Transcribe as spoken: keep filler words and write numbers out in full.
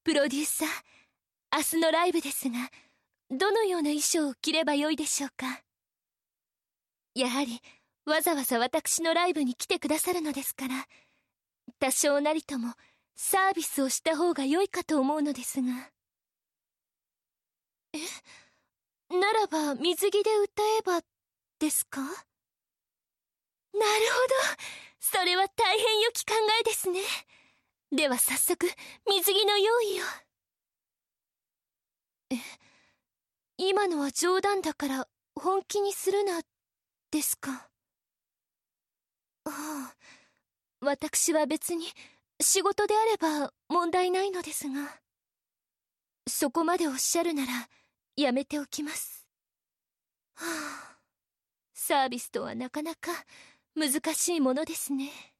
プロデューサー、明日のライブですが、どのような衣装を着ればよいでしょうか。やはりわざわざ私のライブに来てくださるのですから、多少なりともサービスをした方が良いかと思うのですが。え、ならば水着で歌えばですか？なるほど、それは大変良き考えですね。では早速水着の用意を。え、今のは冗談だから本気にするなですか？ああ、私は別に仕事であれば問題ないのですが。そこまでおっしゃるならやめておきます。はあ、サービスとはなかなか難しいものですね。